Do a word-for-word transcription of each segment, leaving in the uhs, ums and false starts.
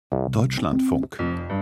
Deutschlandfunk.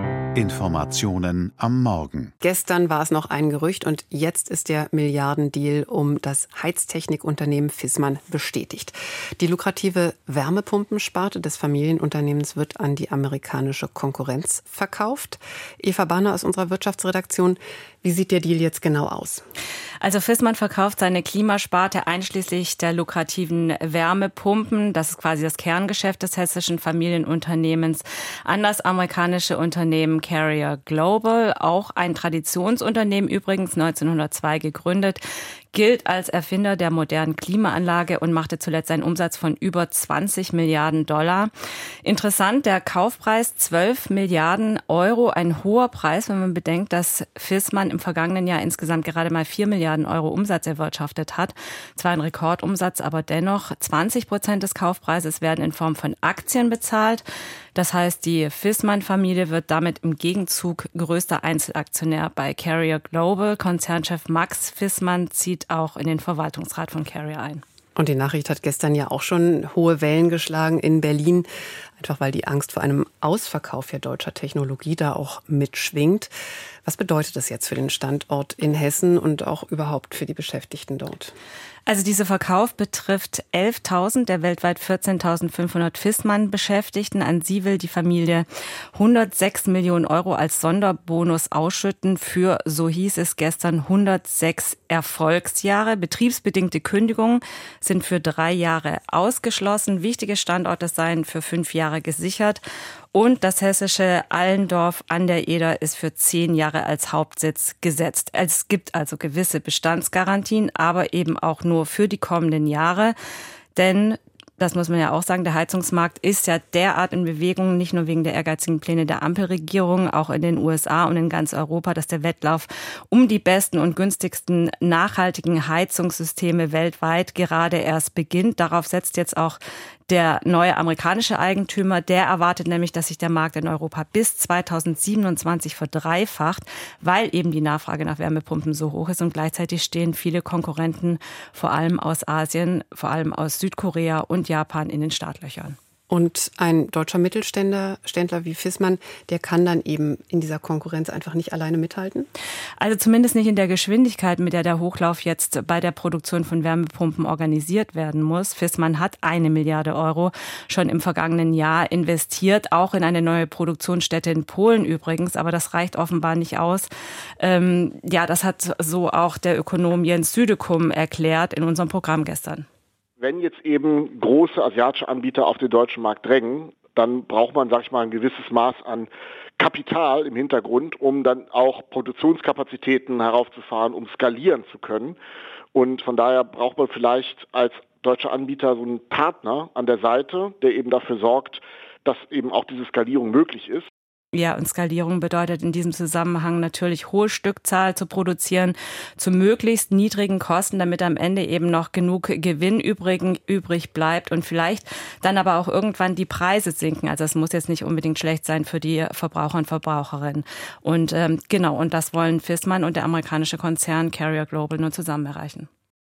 Informationen am Morgen. Gestern war es noch ein Gerücht und jetzt ist der Milliardendeal um das Heiztechnikunternehmen Viessmann bestätigt. Die lukrative Wärmepumpensparte des Familienunternehmens wird an die amerikanische Konkurrenz verkauft. Eva Banner aus unserer Wirtschaftsredaktion. Wie sieht der Deal jetzt genau aus? Also Viessmann verkauft seine Klimasparte einschließlich der lukrativen Wärmepumpen. Das ist quasi das Kerngeschäft des hessischen Familienunternehmens an das amerikanische Unternehmen Carrier Global. Auch ein Traditionsunternehmen, übrigens neunzehnhundertzwei gegründet, gilt als Erfinder der modernen Klimaanlage und machte zuletzt einen Umsatz von über zwanzig Milliarden Dollar. Interessant, der Kaufpreis zwölf Milliarden Euro, ein hoher Preis, wenn man bedenkt, dass Viessmann im vergangenen Jahr insgesamt gerade mal vier Milliarden Euro Umsatz erwirtschaftet hat. Zwar ein Rekordumsatz, aber dennoch zwanzig Prozent des Kaufpreises werden in Form von Aktien bezahlt. Das heißt, die Viessmann-Familie wird damit im Gegenzug größter Einzelaktionär bei Carrier Global. Konzernchef Max Viessmann zieht auch in den Verwaltungsrat von Carrier ein. Und die Nachricht hat gestern ja auch schon hohe Wellen geschlagen in Berlin, einfach weil die Angst vor einem Ausverkauf ja deutscher Technologie da auch mitschwingt. Was bedeutet das jetzt für den Standort in Hessen und auch überhaupt für die Beschäftigten dort? Also dieser Verkauf betrifft elftausend der weltweit vierzehntausendfünfhundert Viessmann-Beschäftigten. An sie will die Familie hundertsechs Millionen Euro als Sonderbonus ausschütten für, so hieß es gestern, hundertsechs Erfolgsjahre. Betriebsbedingte Kündigungen sind für drei Jahre ausgeschlossen. Wichtige Standorte seien für fünf Jahre gesichert. Und das hessische Allendorf an der Eder ist für zehn Jahre als Hauptsitz gesetzt. Es gibt also gewisse Bestandsgarantien, aber eben auch nur für die kommenden Jahre. Denn, das muss man ja auch sagen, der Heizungsmarkt ist ja derart in Bewegung, nicht nur wegen der ehrgeizigen Pläne der Ampelregierung, auch in den U S A und in ganz Europa, dass der Wettlauf um die besten und günstigsten nachhaltigen Heizungssysteme weltweit gerade erst beginnt. Darauf setzt jetzt auch der neue amerikanische Eigentümer. Der erwartet nämlich, dass sich der Markt in Europa bis zweitausendsiebenundzwanzig verdreifacht, weil eben die Nachfrage nach Wärmepumpen so hoch ist und gleichzeitig stehen viele Konkurrenten, vor allem aus Asien, vor allem aus Südkorea und Japan in den Startlöchern. Und ein deutscher Mittelständler Ständler wie Viessmann, der kann dann eben in dieser Konkurrenz einfach nicht alleine mithalten? Also zumindest nicht in der Geschwindigkeit, mit der der Hochlauf jetzt bei der Produktion von Wärmepumpen organisiert werden muss. Viessmann hat eine Milliarde Euro schon im vergangenen Jahr investiert, auch in eine neue Produktionsstätte in Polen übrigens, aber das reicht offenbar nicht aus. Ähm, ja, das hat so auch der Ökonom Jens Südekum erklärt in unserem Programm gestern. Wenn jetzt eben große asiatische Anbieter auf den deutschen Markt drängen, dann braucht man, sag ich mal, ein gewisses Maß an Kapital im Hintergrund, um dann auch Produktionskapazitäten heraufzufahren, um skalieren zu können. Und von daher braucht man vielleicht als deutscher Anbieter so einen Partner an der Seite, der eben dafür sorgt, dass eben auch diese Skalierung möglich ist. Ja, und Skalierung bedeutet in diesem Zusammenhang natürlich hohe Stückzahl zu produzieren, zu möglichst niedrigen Kosten, damit am Ende eben noch genug Gewinn übrig, übrig bleibt und vielleicht dann aber auch irgendwann die Preise sinken. Also es muss jetzt nicht unbedingt schlecht sein für die Verbraucher und Verbraucherinnen. Und ähm, genau, und das wollen Viessmann und der amerikanische Konzern Carrier Global nur zusammen erreichen.